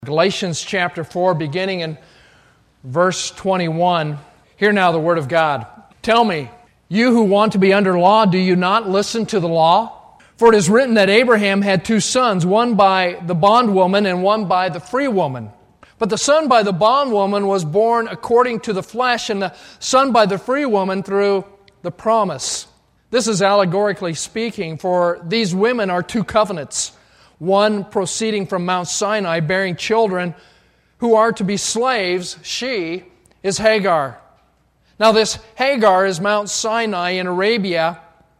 Galatians chapter 4, beginning in verse 21. Hear now the word of God. Tell me, you who want to be under law, do you not listen to the law? For it is written that Abraham had two sons, one by the bondwoman and one by the free woman. But the son by the bondwoman was born according to the flesh, and the son by the free woman through the promise. This is allegorically speaking, for these women are two covenants. One proceeding from Mount Sinai, bearing children who are to be slaves. She is Hagar. Now this Hagar is Mount Sinai in Arabia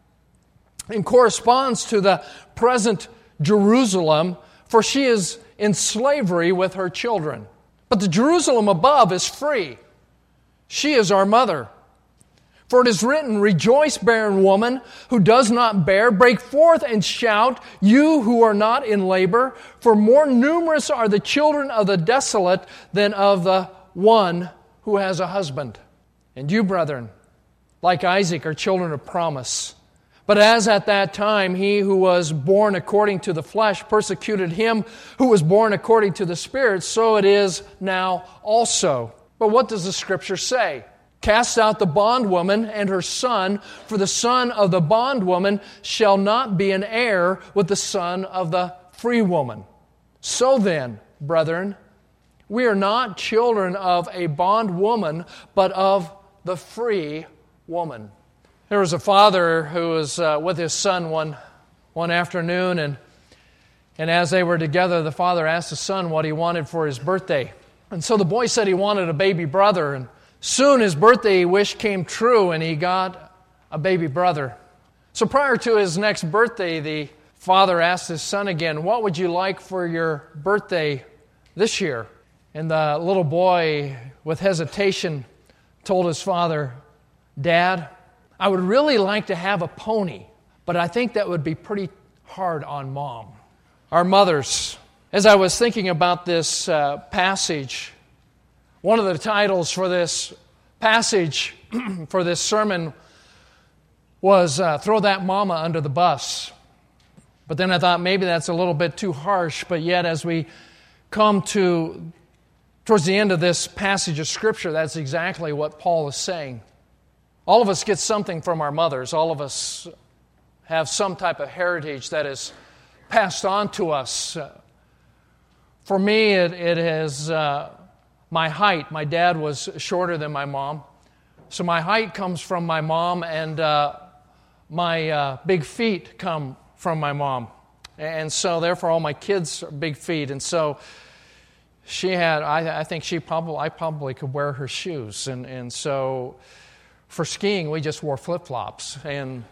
and corresponds to the present Jerusalem, for she is in slavery with her children. But the Jerusalem above is free. She is our mother. For it is written, rejoice, barren woman, who does not bear. Break forth and shout, you who are not in labor. For more numerous are the children of the desolate than of the one who has a husband. And you, brethren, like Isaac, are children of promise. But as at that time he who was born according to the flesh persecuted him who was born according to the Spirit, so it is now also. But what does the Scripture say? Cast out the bondwoman and her son, for the son of the bondwoman shall not be an heir with the son of the free woman. So then, brethren, we are not children of a bondwoman, but of the free woman. There was a father who was with his son one afternoon, and as they were together, the father asked the son what he wanted for his birthday. And so the boy said he wanted a baby brother, and soon his birthday wish came true, and he got a baby brother. So prior to his next birthday, the father asked his son again, what would you like for your birthday this year? And the little boy, with hesitation, told his father, Dad, I would really like to have a pony, but I think that would be pretty hard on Mom. Our mothers. As I was thinking about this passage, one of the titles for this passage, for this sermon, was Throw That Mama Under the Bus. But then I thought maybe that's a little bit too harsh, but yet as we come towards the end of this passage of Scripture, that's exactly what Paul is saying. All of us get something from our mothers. All of us have some type of heritage that is passed on to us. For me, it is my height. My dad was shorter than my mom. So my height comes from my mom, and my big feet come from my mom. And so therefore all my kids are big feet. And so she had, I probably could wear her shoes. And so for skiing, we just wore flip-flops. And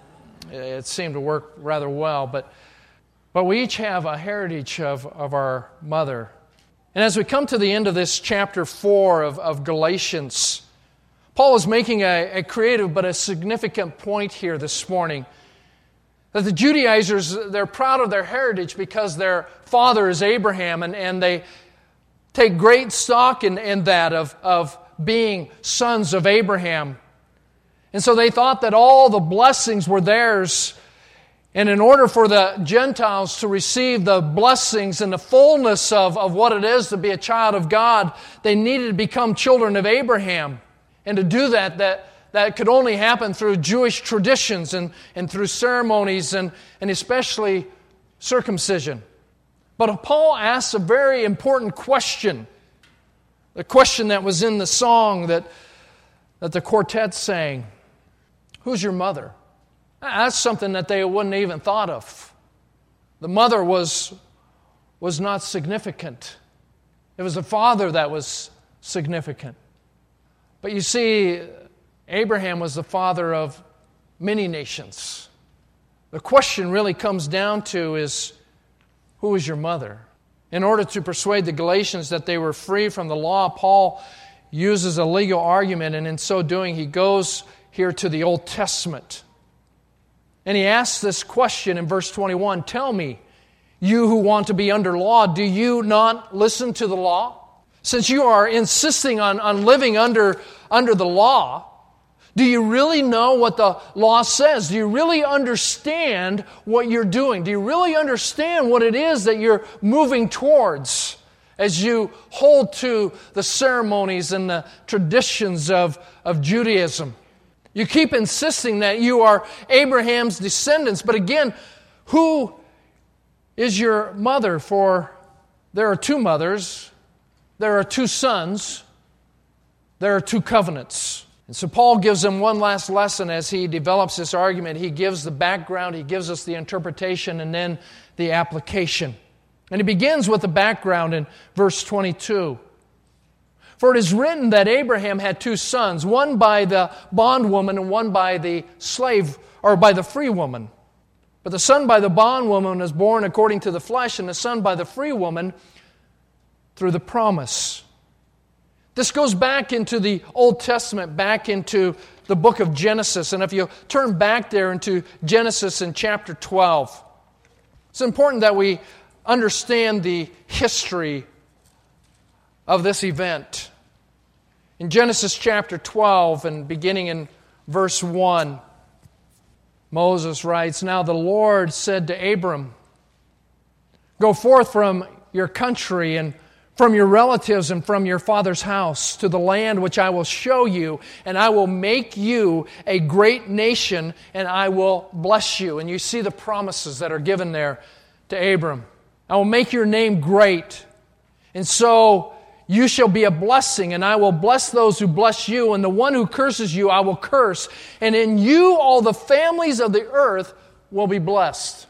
it seemed to work rather well. But we each have a heritage of our mother. And as we come to the end of this chapter 4 of Galatians, Paul is making a creative but a significant point here this morning. That the Judaizers, they're proud of their heritage because their father is Abraham, and they take great stock in that of being sons of Abraham. And so they thought that all the blessings were theirs. And in order for the Gentiles to receive the blessings and the fullness of what it is to be a child of God, they needed to become children of Abraham. And to do that could only happen through Jewish traditions and through ceremonies and especially circumcision. But Paul asks a very important question. The question that was in the song that the quartet sang. Who's your mother? That's something that they wouldn't even thought of. The mother was not significant. It was the father that was significant. But you see, Abraham was the father of many nations. The question really comes down to is, who is your mother? In order to persuade the Galatians that they were free from the law, Paul uses a legal argument, and in so doing, he goes here to the Old Testament. And he asks this question in verse 21, tell me, you who want to be under law, do you not listen to the law? Since you are insisting on living under the law, do you really know what the law says? Do you really understand what you're doing? Do you really understand what it is that you're moving towards? as you hold to the ceremonies and the traditions of Judaism. You keep insisting that you are Abraham's descendants. But again, who is your mother? For there are two mothers, there are two sons, there are two covenants. And so Paul gives them one last lesson as he develops this argument. He gives the background, he gives us the interpretation, and then the application. And he begins with the background in verse 22. For it is written that Abraham had two sons, one by the bondwoman and one by the slave, or by the free woman. But the son by the bondwoman was born according to the flesh, and the son by the free woman through the promise. This goes back into the Old Testament, back into the book of Genesis. And if you turn back there into Genesis in chapter 12, it's important that we understand the history of this event. In Genesis chapter 12 and beginning in verse 1, Moses writes, Now the Lord said to Abram, Go forth from your country and from your relatives and from your father's house to the land which I will show you, and I will make you a great nation, and I will bless you. And you see the promises that are given there to Abram. I will make your name great, and so you shall be a blessing, and I will bless those who bless you, and the one who curses you I will curse, and in you all the families of the earth will be blessed.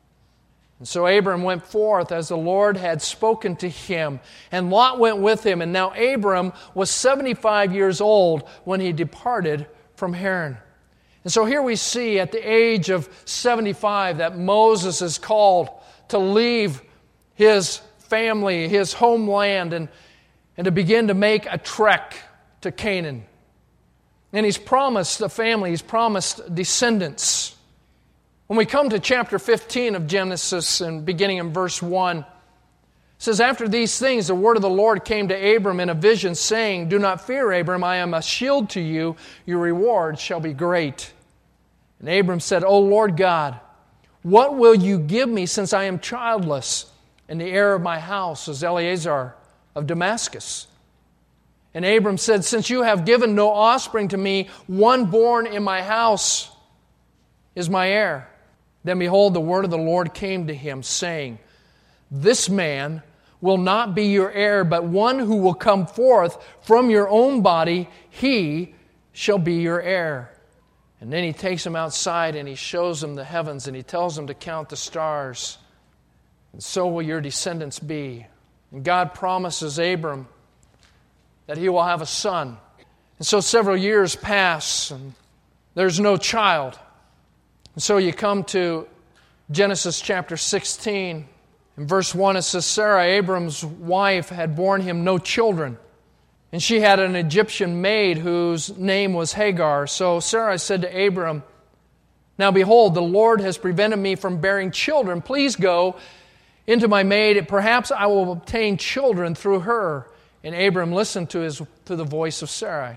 And so Abram went forth as the Lord had spoken to him, and Lot went with him, and now Abram was 75 years old when he departed from Haran. And so here we see at the age of 75 that Moses is called to leave his family, his homeland, and to begin to make a trek to Canaan. And he's promised a family, he's promised descendants. When we come to chapter 15 of Genesis and beginning in verse 1, it says, After these things the word of the Lord came to Abram in a vision, saying, Do not fear, Abram, I am a shield to you, your reward shall be great. And Abram said, O Lord God, what will you give me since I am childless, and the heir of my house is Eliezer of Damascus? And Abram said, Since you have given no offspring to me, one born in my house is my heir. Then behold, the word of the Lord came to him, saying, This man will not be your heir, but one who will come forth from your own body, he shall be your heir. And then he takes him outside and he shows him the heavens and he tells him to count the stars. And so will your descendants be. And God promises Abram that he will have a son. And so several years pass and there's no child. And so you come to Genesis chapter 16. In verse 1 it says, Sarah, Abram's wife, had borne him no children. And she had an Egyptian maid whose name was Hagar. So Sarah said to Abram, Now behold, the Lord has prevented me from bearing children. Please go into my maid, and perhaps I will obtain children through her. And Abram listened to the voice of Sarai.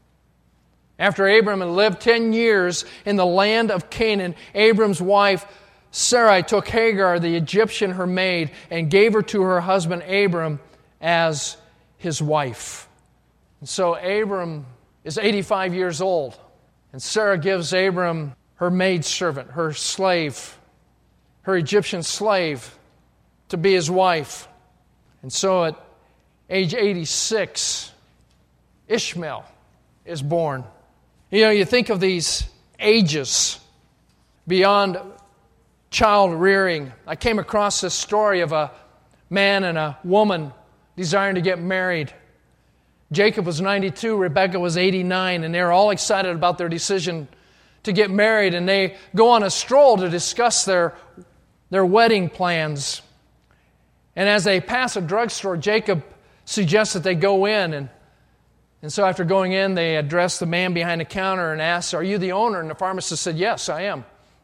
After Abram had lived 10 years in the land of Canaan, Abram's wife Sarai took Hagar, the Egyptian, her maid, and gave her to her husband Abram as his wife. And so Abram is 85 years old, and Sarah gives Abram her maidservant, her slave, her Egyptian slave, to be his wife. And so at age 86, Ishmael is born. You know, you think of these ages beyond child rearing. I came across this story of a man and a woman desiring to get married. Jacob was 92, Rebekah was 89, and they're all excited about their decision to get married, and they go on a stroll to discuss their wedding plans. And as they pass a drugstore, Jacob suggests that they go in, and so after going in, they address the man behind the counter and ask, Are you the owner? And the pharmacist said, Yes, I am.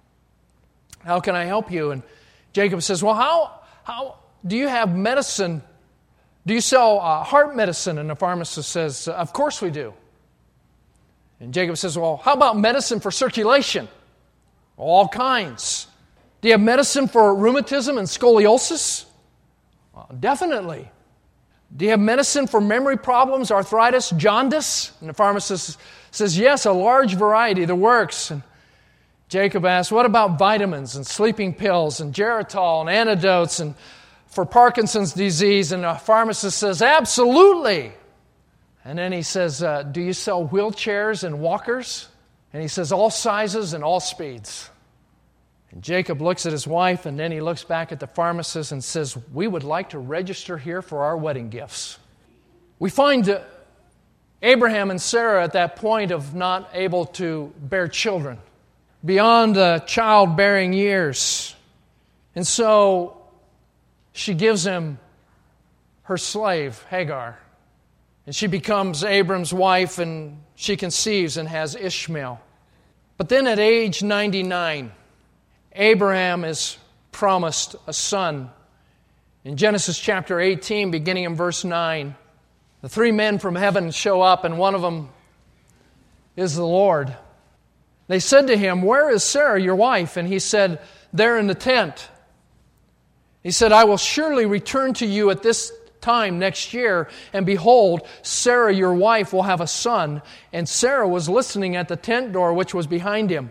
How can I help you? And Jacob says, Well, how do you have medicine? Do you sell heart medicine? And the pharmacist says, Of course we do. And Jacob says, Well, how about medicine for circulation? All kinds. Do you have medicine for rheumatism and scoliosis? Well, definitely. Do you have medicine for memory problems, arthritis, jaundice? And the pharmacist says, yes, a large variety, the works. And Jacob asks, what about vitamins and sleeping pills and Geritol and antidotes and for Parkinson's disease? And the pharmacist says, absolutely. And then he says, do you sell wheelchairs and walkers? And he says, all sizes and all speeds. And Jacob looks at his wife, and then he looks back at the pharmacist and says, we would like to register here for our wedding gifts. We find Abraham and Sarah at that point of not able to bear children, beyond the childbearing years. And so she gives him her slave, Hagar. And she becomes Abram's wife, and she conceives and has Ishmael. But then at age 99, Abraham is promised a son. In Genesis chapter 18, beginning in verse 9, the three men from heaven show up, and one of them is the Lord. They said to him, where is Sarah, your wife? And he said, there in the tent. He said, I will surely return to you at this time next year, and behold, Sarah, your wife, will have a son. And Sarah was listening at the tent door, which was behind him.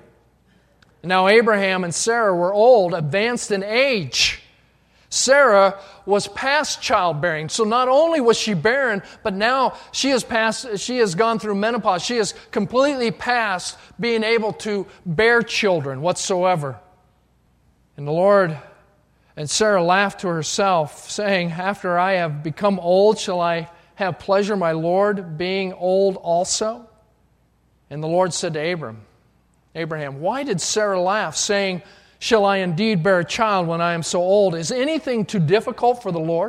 Now Abraham and Sarah were old, advanced in age. Sarah was past childbearing. So not only was she barren, but now she has gone through menopause. She is completely past being able to bear children whatsoever. And the Lord and Sarah laughed to herself, saying, after I have become old, shall I have pleasure, my Lord, being old also? And the Lord said to Abraham, why did Sarah laugh, saying, shall I indeed bear a child when I am so old? Is anything too difficult for the Lord?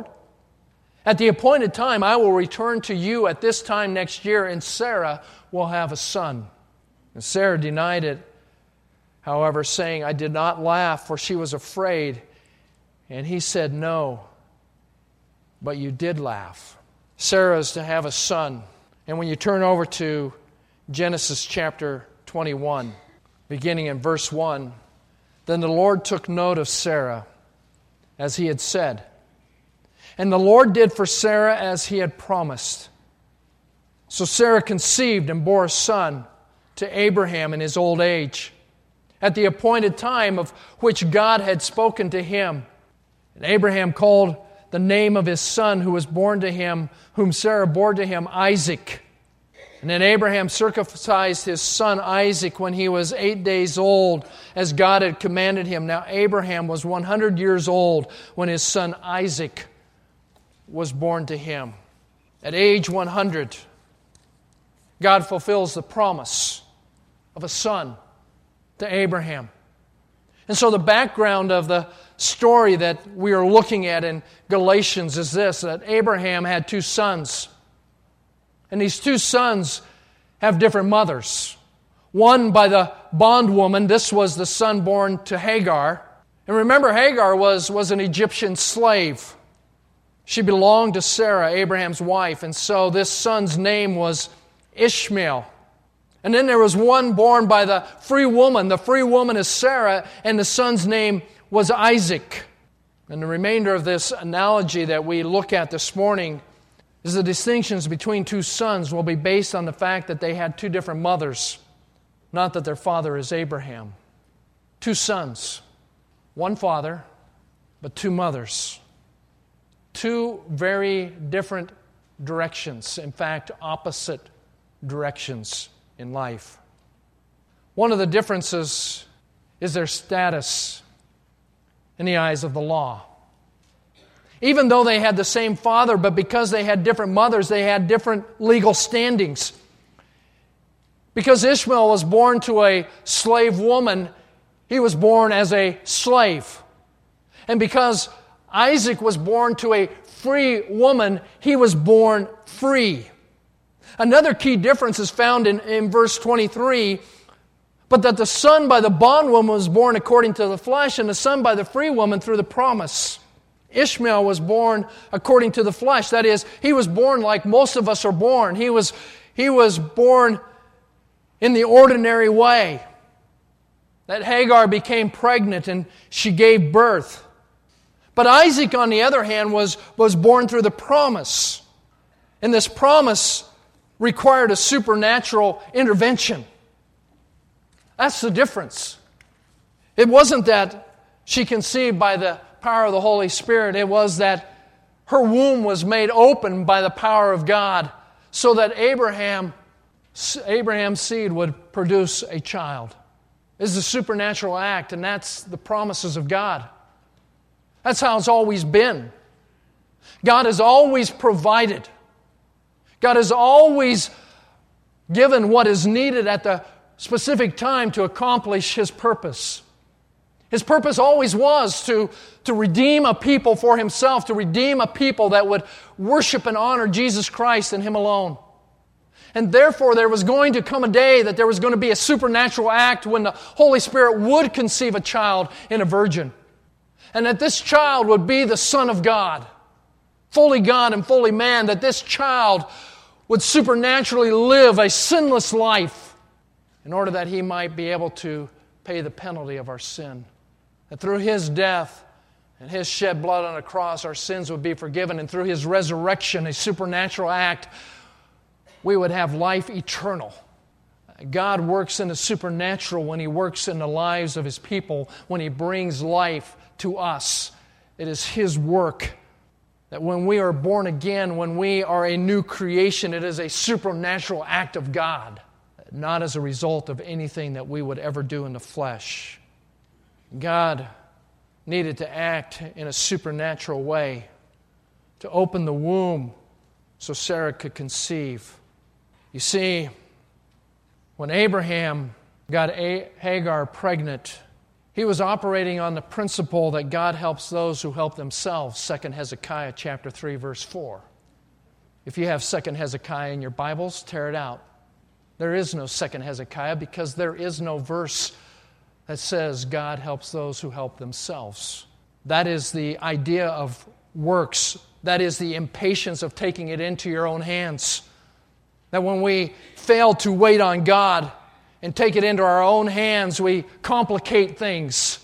At the appointed time, I will return to you at this time next year, and Sarah will have a son. And Sarah denied it, however, saying, I did not laugh, for she was afraid. And he said, no, but you did laugh. Sarah is to have a son. And when you turn over to Genesis chapter 21, beginning in verse 1, then the Lord took note of Sarah, as he had said. And the Lord did for Sarah as he had promised. So Sarah conceived and bore a son to Abraham in his old age, at the appointed time of which God had spoken to him. And Abraham called the name of his son who was born to him, whom Sarah bore to him, Isaac. And then Abraham circumcised his son Isaac when he was 8 days old, as God had commanded him. Now Abraham was 100 years old when his son Isaac was born to him. At age 100, God fulfills the promise of a son to Abraham. And so the background of the story that we are looking at in Galatians is this, that Abraham had two sons. And these two sons have different mothers. One by the bondwoman. This was the son born to Hagar. And remember, Hagar was an Egyptian slave. She belonged to Sarah, Abraham's wife. And so this son's name was Ishmael. And then there was one born by the free woman. The free woman is Sarah, and the son's name was Isaac. And the remainder of this analogy that we look at this morning is the distinctions between two sons will be based on the fact that they had two different mothers, not that their father is Abraham. Two sons, one father, but two mothers. Two very different directions, in fact, opposite directions in life. One of the differences is their status in the eyes of the law. Even though they had the same father, but because they had different mothers, they had different legal standings. Because Ishmael was born to a slave woman, he was born as a slave. And because Isaac was born to a free woman, he was born free. Another key difference is found in verse 23, but that the son by the bondwoman was born according to the flesh, and the son by the free woman through the promise. Ishmael was born according to the flesh. That is, he was born like most of us are born. He was born in the ordinary way. That Hagar became pregnant and she gave birth. But Isaac, on the other hand, was born through the promise. And this promise required a supernatural intervention. That's the difference. It wasn't that she conceived by the power of the Holy Spirit. It was that her womb was made open by the power of God so that Abraham's seed would produce a child. This is a supernatural act, and that's the promises of God. That's how it's always been. God has always provided. God has always given what is needed at the specific time to accomplish His purpose. His purpose always was to redeem a people for Himself, to redeem a people that would worship and honor Jesus Christ and Him alone. And therefore, there was going to come a day that there was going to be a supernatural act when the Holy Spirit would conceive a child in a virgin. And that this child would be the Son of God, fully God and fully man, that this child would supernaturally live a sinless life in order that He might be able to pay the penalty of our sin. That through His death and His shed blood on a cross, our sins would be forgiven, and through His resurrection, a supernatural act, we would have life eternal. God works in the supernatural when He works in the lives of His people, when He brings life to us. It is His work. That when we are born again, when we are a new creation, it is a supernatural act of God, not as a result of anything that we would ever do in the flesh. God needed to act in a supernatural way to open the womb so Sarah could conceive. You see, when Abraham got Hagar pregnant, he was operating on the principle that God helps those who help themselves. 2 Hezekiah chapter 3, verse 4. If you have 2 Hezekiah in your Bibles, tear it out. There is no 2 Hezekiah because there is no verse that says God helps those who help themselves. That is the idea of works. That is the impatience of taking it into your own hands. That when we fail to wait on God and take it into our own hands, we complicate things.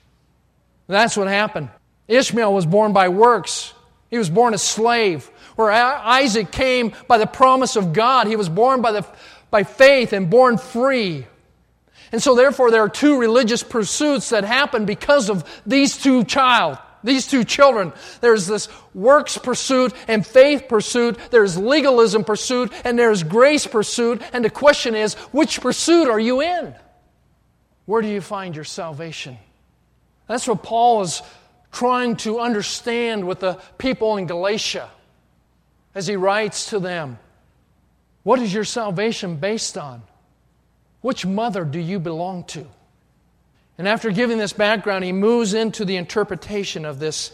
That's what happened. Ishmael was born by works. He was born a slave. Where Isaac came by the promise of God, he was born by faith and born free. And so therefore there are two religious pursuits that happen because of these two children. There's this works pursuit and faith pursuit. There's legalism pursuit and there's grace pursuit. And the question is, which pursuit are you in? Where do you find your salvation? That's what Paul is trying to understand with the people in Galatia as he writes to them. What is your salvation based on? Which mother do you belong to? And after giving this background, he moves into the interpretation of this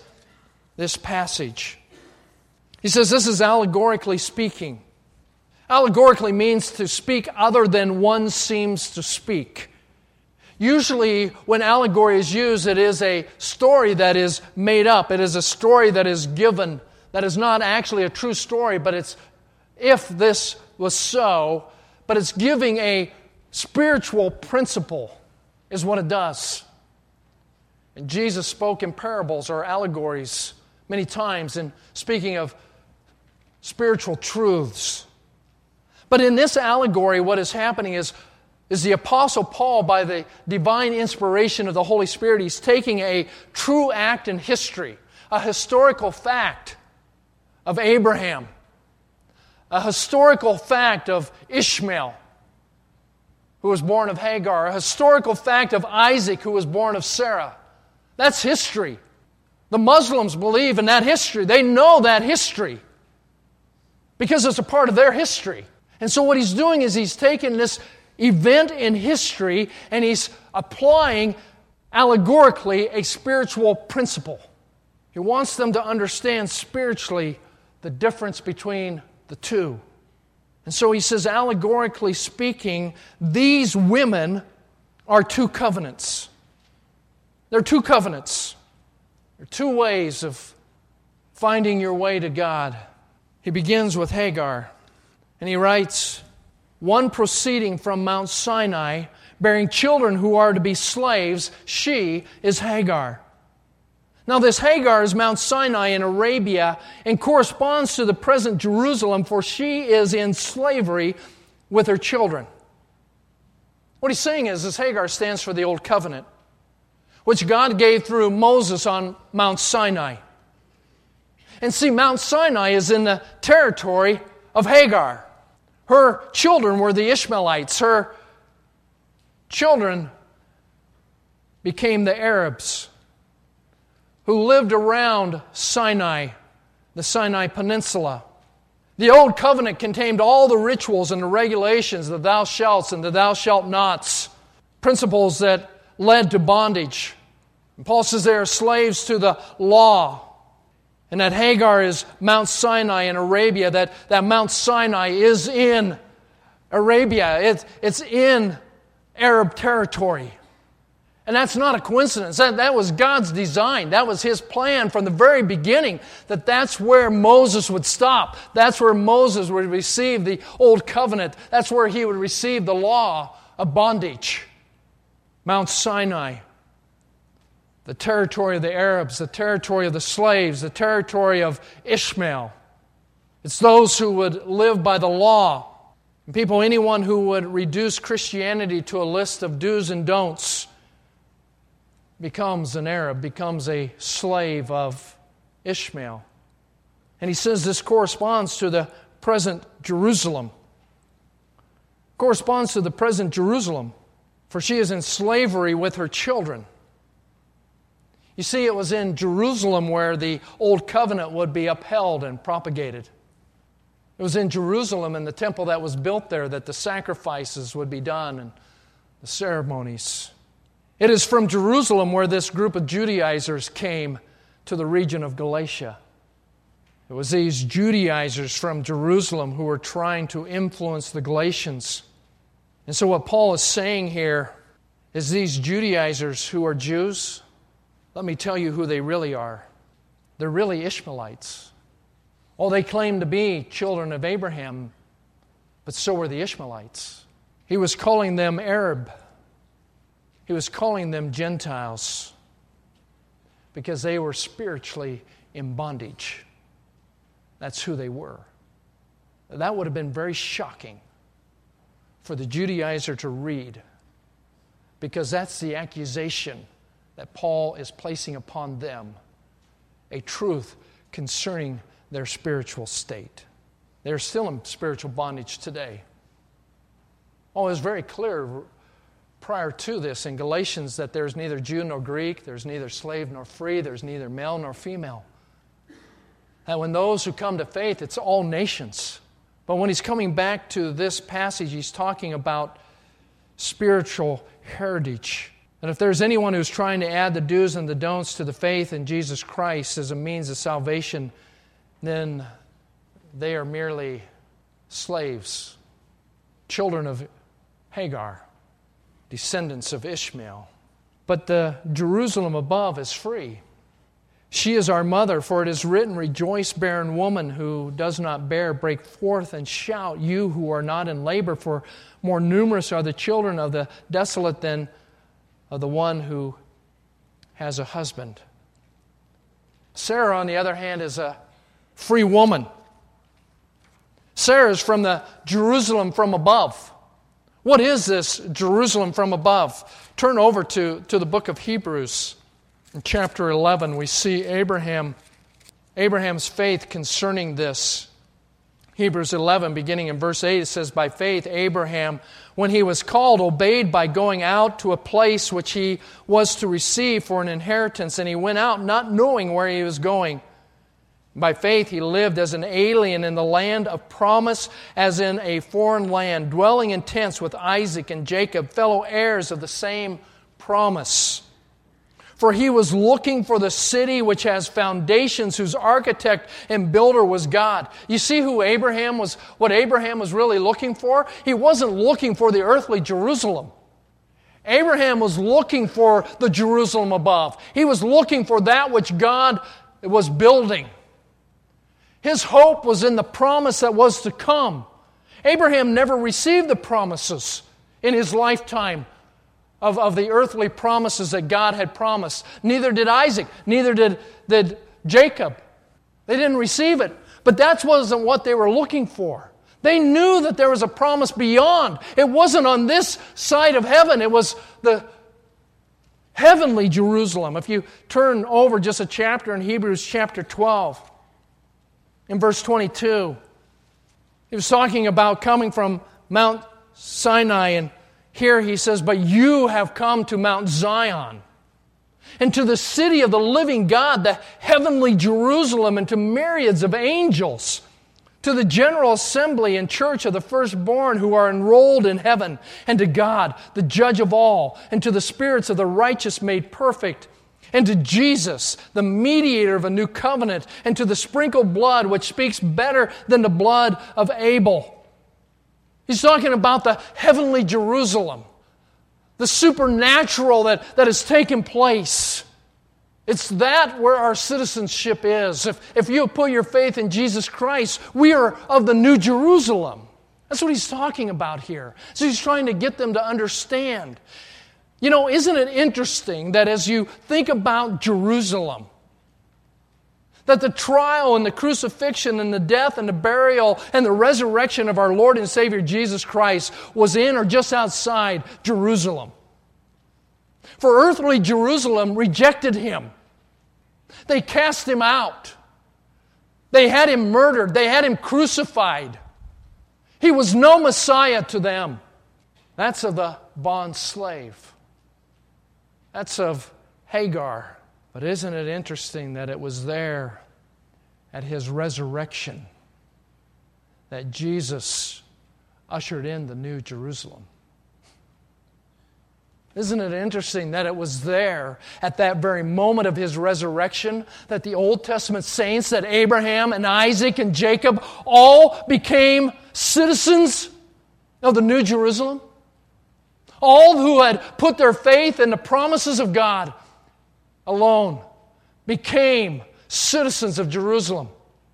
passage. He says this is allegorically speaking. Allegorically means to speak other than one seems to speak. Usually when allegory is used, it is a story that is made up. It is a story that is given, that is not actually a true story, but it's if this was so, but it's giving a spiritual principle is what it does. And Jesus spoke in parables or allegories many times in speaking of spiritual truths. But in this allegory, what is happening is the Apostle Paul, by the divine inspiration of the Holy Spirit, he's taking a true act in history, a historical fact of Abraham, a historical fact of Ishmael, who was born of Hagar, a historical fact of Isaac, who was born of Sarah. That's history. The Muslims believe in that history. They know that history because it's a part of their history. And so what he's doing is he's taking this event in history and he's applying allegorically a spiritual principle. He wants them to understand spiritually the difference between the two. And so he says, allegorically speaking, these women are two covenants. They're two covenants. They're two ways of finding your way to God. He begins with Hagar, and he writes, one proceeding from Mount Sinai, bearing children who are to be slaves, she is Hagar. Now this Hagar is Mount Sinai in Arabia and corresponds to the present Jerusalem, for she is in slavery with her children. What he's saying is this Hagar stands for the Old Covenant, which God gave through Moses on Mount Sinai. And see, Mount Sinai is in the territory of Hagar. Her children were the Ishmaelites. Her children became the Arabs who lived around Sinai, the Sinai Peninsula. The Old Covenant contained all the rituals and the regulations, the thou shalts and the thou shalt nots, principles that led to bondage. And Paul says they are slaves to the law. And that Hagar is Mount Sinai in Arabia, that Mount Sinai is in Arabia. It's in Arab territory. And that's not a coincidence. That was God's design. That was His plan from the very beginning, that's where Moses would stop. That's where Moses would receive the Old Covenant. That's where he would receive the law of bondage. Mount Sinai, the territory of the Arabs, the territory of the slaves, the territory of Ishmael. It's those who would live by the law. And anyone who would reduce Christianity to a list of do's and don'ts becomes an Arab, becomes a slave of Ishmael. And he says this corresponds to the present Jerusalem. Corresponds to the present Jerusalem, for she is in slavery with her children. You see, it was in Jerusalem where the Old Covenant would be upheld and propagated. It was in Jerusalem and the temple that was built there that the sacrifices would be done and the ceremonies. It is from Jerusalem where this group of Judaizers came to the region of Galatia. It was these Judaizers from Jerusalem who were trying to influence the Galatians. And so what Paul is saying here is these Judaizers who are Jews, let me tell you who they really are. They're really Ishmaelites. Oh, they claim to be children of Abraham, but so were the Ishmaelites. He was calling them Arab. He was calling them Gentiles because they were spiritually in bondage. That's who they were. That would have been very shocking for the Judaizer to read, because that's the accusation that Paul is placing upon them, a truth concerning their spiritual state. They're still in spiritual bondage today. Oh, it was very clear prior to this in Galatians that there's neither Jew nor Greek, there's neither slave nor free, there's neither male nor female. And when those who come to faith, it's all nations. But when he's coming back to this passage, he's talking about spiritual heritage. And if there's anyone who's trying to add the do's and the don'ts to the faith in Jesus Christ as a means of salvation, then they are merely slaves, children of Hagar, descendants of Ishmael. But the Jerusalem above is free. She is our mother, for it is written, "Rejoice, barren woman who does not bear. Break forth and shout, you who are not in labor, for more numerous are the children of the desolate than of the one who has a husband." Sarah, on the other hand, is a free woman. Sarah is from the Jerusalem from above. What is this Jerusalem from above? Turn over to the book of Hebrews. In chapter 11, we see Abraham's faith concerning this. Hebrews 11, beginning in verse 8, it says, "By faith Abraham, when he was called, obeyed by going out to a place which he was to receive for an inheritance, and he went out not knowing where he was going. By faith he lived as an alien in the land of promise, as in a foreign land, dwelling in tents with Isaac and Jacob, fellow heirs of the same promise. For he was looking for the city which has foundations, whose architect and builder was God." You see what Abraham was really looking for? He wasn't looking for the earthly Jerusalem. Abraham was looking for the Jerusalem above. He was looking for that which God was building. His hope was in the promise that was to come. Abraham never received the promises in his lifetime of the earthly promises that God had promised. Neither did Isaac. Neither did Jacob. They didn't receive it. But that wasn't what they were looking for. They knew that there was a promise beyond. It wasn't on this side of heaven. It was the heavenly Jerusalem. If you turn over just a chapter in Hebrews chapter 12, in verse 22, he was talking about coming from Mount Sinai, and here he says, "But you have come to Mount Zion, and to the city of the living God, the heavenly Jerusalem, and to myriads of angels, to the general assembly and church of the firstborn who are enrolled in heaven, and to God, the judge of all, and to the spirits of the righteous made perfect, and to Jesus, the mediator of a new covenant, and to the sprinkled blood which speaks better than the blood of Abel." He's talking about the heavenly Jerusalem, the supernatural that has taken place. It's that where our citizenship is. If you put your faith in Jesus Christ, we are of the New Jerusalem. That's what he's talking about here. So he's trying to get them to understand. You know, isn't it interesting that as you think about Jerusalem, that the trial and the crucifixion and the death and the burial and the resurrection of our Lord and Savior Jesus Christ was in or just outside Jerusalem? For earthly Jerusalem rejected him. They cast him out. They had him murdered. They had him crucified. He was no Messiah to them. That's of the bond slave. That's of Hagar. But isn't it interesting that it was there at his resurrection that Jesus ushered in the New Jerusalem? Isn't it interesting that it was there at that very moment of his resurrection that the Old Testament saints, that Abraham and Isaac and Jacob all became citizens of the New Jerusalem? All who had put their faith in the promises of God alone became citizens of Jerusalem.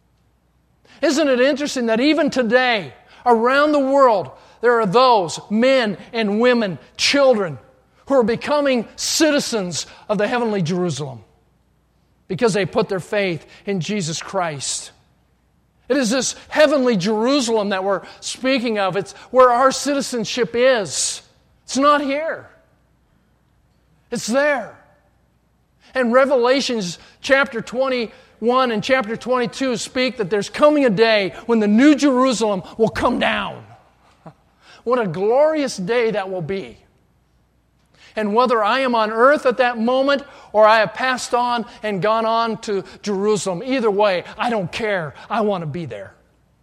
Isn't it interesting that even today, around the world, there are those men and women, children, who are becoming citizens of the heavenly Jerusalem because they put their faith in Jesus Christ. It is this heavenly Jerusalem that we're speaking of. It's where our citizenship is. It's not here. It's there. And Revelations chapter 21 and chapter 22 speak that there's coming a day when the New Jerusalem will come down. What a glorious day that will be. And whether I am on earth at that moment or I have passed on and gone on to Jerusalem, either way, I don't care. I want to be there.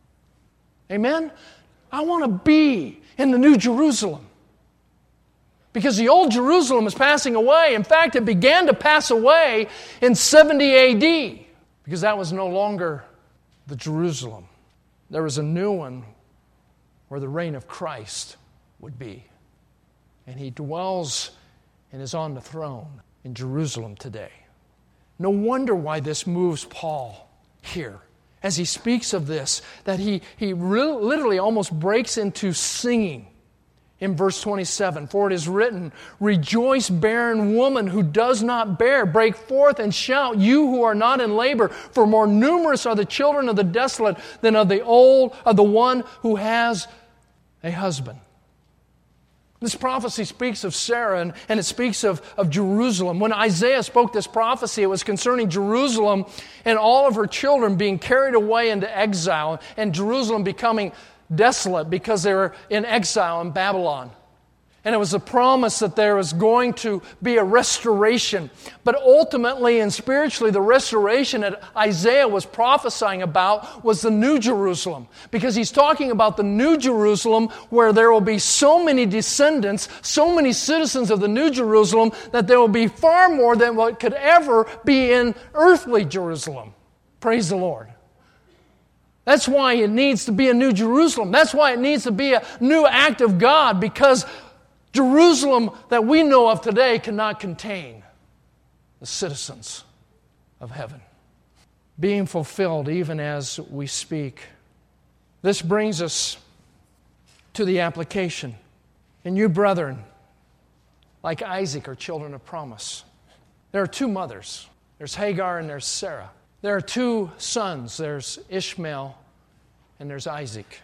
Amen? I want to be in the New Jerusalem. Because the old Jerusalem is passing away. In fact, it began to pass away in 70 A.D. because that was no longer the Jerusalem. There was a new one where the reign of Christ would be. And he dwells and is on the throne in Jerusalem today. No wonder why this moves Paul here. As he speaks of this, that he literally almost breaks into singing in verse 27. For it is written, "Rejoice, barren woman who does not bear. Break forth and shout, you who are not in labor. For more numerous are the children of the desolate than of the one who has a husband." This prophecy speaks of Sarah and it speaks of Jerusalem. When Isaiah spoke this prophecy, it was concerning Jerusalem and all of her children being carried away into exile and Jerusalem becoming desolate because they were in exile in Babylon. And it was a promise that there was going to be a restoration. But ultimately and spiritually, the restoration that Isaiah was prophesying about was the New Jerusalem. Because he's talking about the New Jerusalem where there will be so many descendants, so many citizens of the New Jerusalem, that there will be far more than what could ever be in earthly Jerusalem. Praise the Lord. That's why it needs to be a New Jerusalem. That's why it needs to be a new act of God, because Jerusalem that we know of today cannot contain the citizens of heaven. Being fulfilled even as we speak. This brings us to the application. And you, brethren, like Isaac, are children of promise. There are two mothers. There's Hagar and there's Sarah. There are two sons. There's Ishmael and there's Isaac.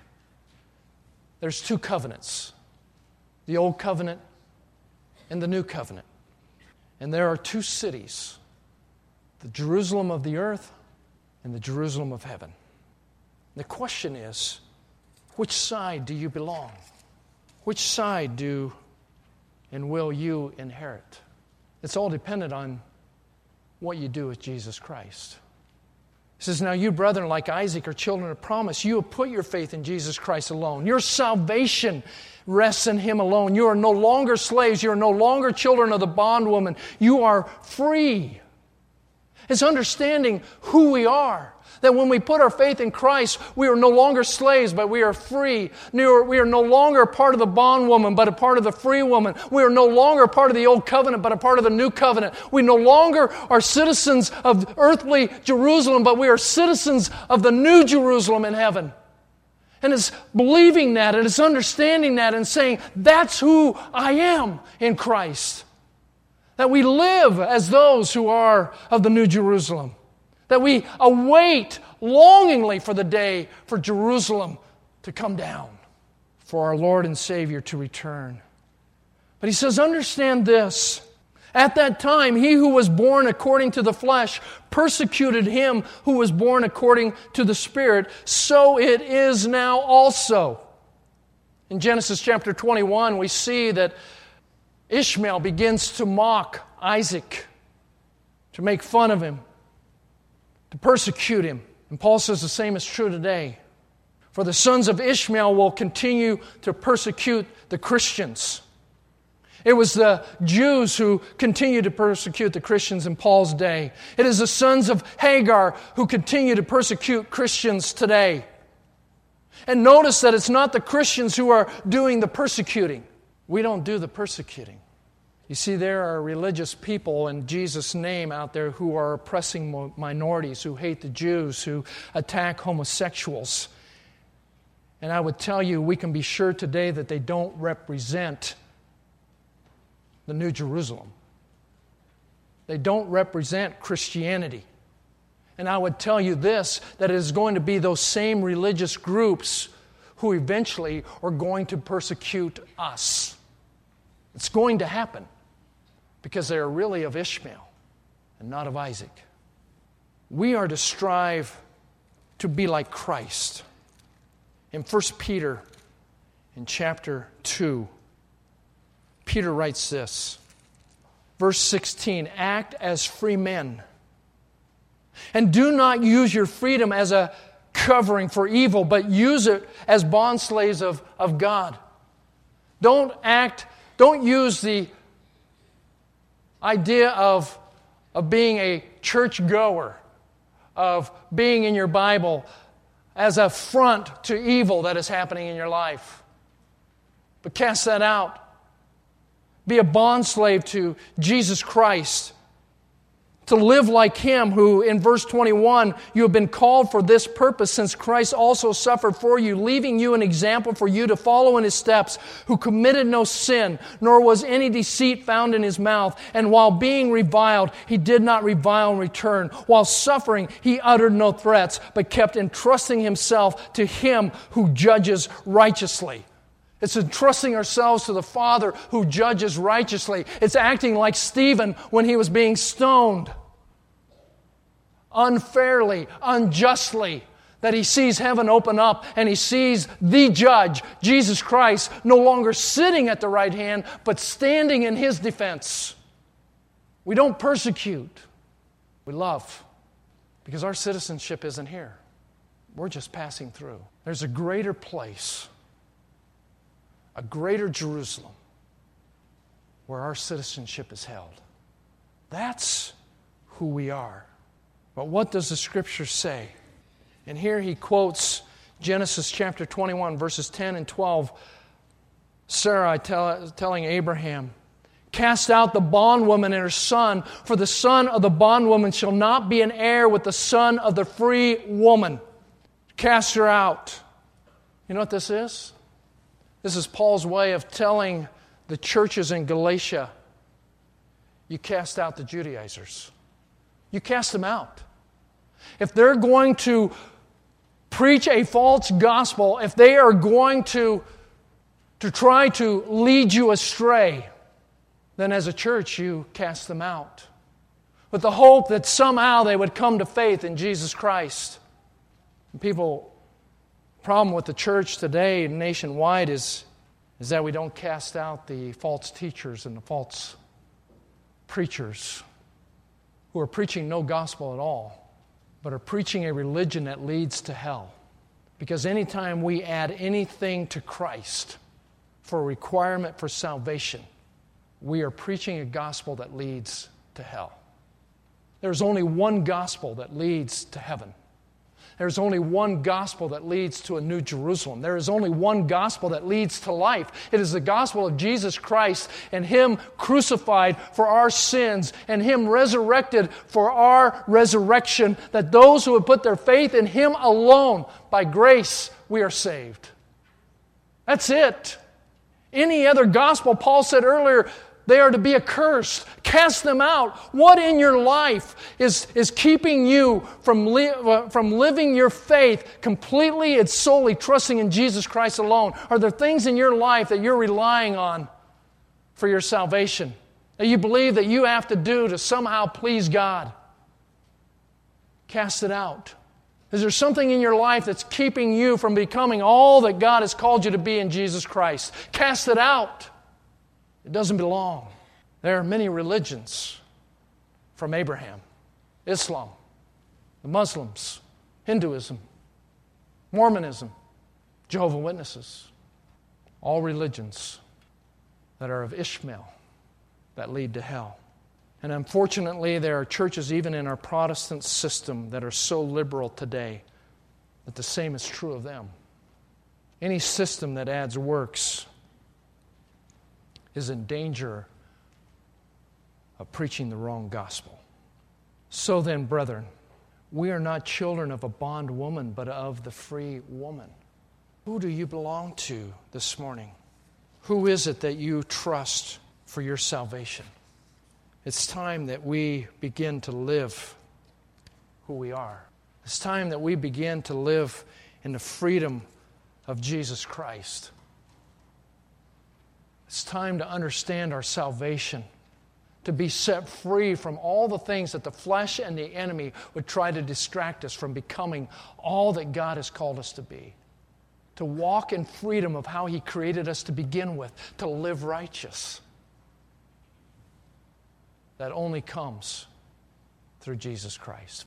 There's two covenants, the Old Covenant and the New Covenant. And there are two cities, the Jerusalem of the earth and the Jerusalem of heaven. The question is, which side do you belong? Which side do and will you inherit? It's all dependent on what you do with Jesus Christ. He says, now you, brethren, like Isaac, are children of promise. You have put your faith in Jesus Christ alone. Your salvation rests in Him alone. You are no longer slaves. You are no longer children of the bondwoman. You are free. It's understanding who we are. That when we put our faith in Christ, we are no longer slaves, but we are free. We are no longer a part of the bondwoman, but a part of the free woman. We are no longer a part of the Old Covenant, but a part of the New Covenant. We no longer are citizens of earthly Jerusalem, but we are citizens of the New Jerusalem in heaven. And it's believing that, and it's understanding that, and saying, that's who I am in Christ. That we live as those who are of the New Jerusalem. That we await longingly for the day for Jerusalem to come down, for our Lord and Savior to return. But he says, understand this. At that time, he who was born according to the flesh persecuted him who was born according to the Spirit. So it is now also. In Genesis chapter 21, we see that Ishmael begins to mock Isaac, to make fun of him, to persecute him. And Paul says the same is true today. For the sons of Ishmael will continue to persecute the Christians. It was the Jews who continued to persecute the Christians in Paul's day. It is the sons of Hagar who continue to persecute Christians today. And notice that it's not the Christians who are doing the persecuting. We don't do the persecuting. You see, there are religious people in Jesus' name out there who are oppressing minorities, who hate the Jews, who attack homosexuals. And I would tell you, we can be sure today that they don't represent the New Jerusalem. They don't represent Christianity. And I would tell you this, that it is going to be those same religious groups who eventually are going to persecute us. It's going to happen because they are really of Ishmael and not of Isaac. We are to strive to be like Christ. In 1 Peter, in chapter 2, Peter writes this, verse 16, act as free men, and do not use your freedom as a covering for evil, but use it as bondslaves of God. Don't use the idea of being a churchgoer, of being in your Bible as a front to evil that is happening in your life. But cast that out. Be a bondslave to Jesus Christ. To live like Him who, in verse 21, you have been called for this purpose, since Christ also suffered for you, leaving you an example for you to follow in His steps, who committed no sin, nor was any deceit found in His mouth. And while being reviled, He did not revile in return. While suffering, He uttered no threats, but kept entrusting Himself to Him who judges righteously. It's entrusting ourselves to the Father who judges righteously. It's acting like Stephen when he was being stoned. Unfairly, unjustly. That he sees heaven open up and he sees the judge, Jesus Christ, no longer sitting at the right hand, but standing in His defense. We don't persecute. We love. Because our citizenship isn't here. We're just passing through. There's a greater place, a greater Jerusalem, where our citizenship is held. That's who we are. But what does the Scripture say? And here he quotes Genesis chapter 21, verses 10 and 12. Sarah telling Abraham, cast out the bondwoman and her son, for the son of the bondwoman shall not be an heir with the son of the free woman. Cast her out. You know what this is? This is Paul's way of telling the churches in Galatia you cast out the Judaizers. You cast them out. If they're going to preach a false gospel, if they are going to try to lead you astray, then as a church you cast them out with the hope that somehow they would come to faith in Jesus Christ. And the problem with the church today nationwide is that we don't cast out the false teachers and the false preachers who are preaching no gospel at all, but are preaching a religion that leads to hell. Because anytime we add anything to Christ for a requirement for salvation, we are preaching a gospel that leads to hell. There's only one gospel that leads to heaven. There's only one gospel that leads to a new Jerusalem. There is only one gospel that leads to life. It is the gospel of Jesus Christ and Him crucified for our sins and Him resurrected for our resurrection, that those who would put their faith in Him alone, by grace, we are saved. That's it. Any other gospel, Paul said earlier, they are to be accursed. Cast them out. What in your life is keeping you from living your faith completely and solely trusting in Jesus Christ alone? Are there things in your life that you're relying on for your salvation, that you believe that you have to do to somehow please God? Cast it out. Is there something in your life that's keeping you from becoming all that God has called you to be in Jesus Christ? Cast it out. It doesn't belong. There are many religions from Abraham, Islam, the Muslims, Hinduism, Mormonism, Jehovah's Witnesses, all religions that are of Ishmael that lead to hell. And unfortunately, there are churches even in our Protestant system that are so liberal today that the same is true of them. Any system that adds works is in danger of preaching the wrong gospel. So then, brethren, we are not children of a bondwoman, but of the free woman. Who do you belong to this morning? Who is it that you trust for your salvation? It's time that we begin to live who we are. It's time that we begin to live in the freedom of Jesus Christ. It's time to understand our salvation, to be set free from all the things that the flesh and the enemy would try to distract us from becoming all that God has called us to be. To walk in freedom of how He created us to begin with, to live righteous. That only comes through Jesus Christ.